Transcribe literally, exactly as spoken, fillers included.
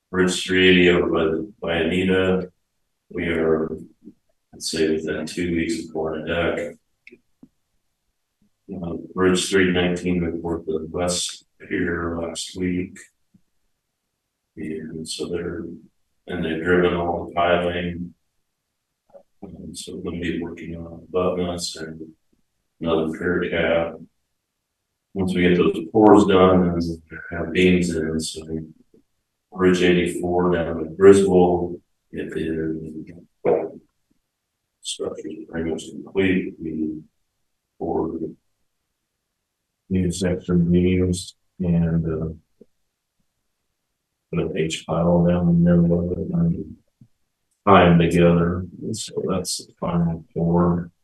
Bridge three eighty over by the, by Anita. We are, let's say, within two weeks of pouring a deck. Uh, Bridge three nineteen, we poured the west pier last week. And so they're, and they've driven all the piling. Um, so we're going to be working on abutments and another pier cap. Once we get those pours done and have beams in, so Bridge eighty-four down at Griswold, if the structure is pretty much complete, we pour new section beams and uh, put an H pile down in the middle of it and tie them together. So that's the final pour.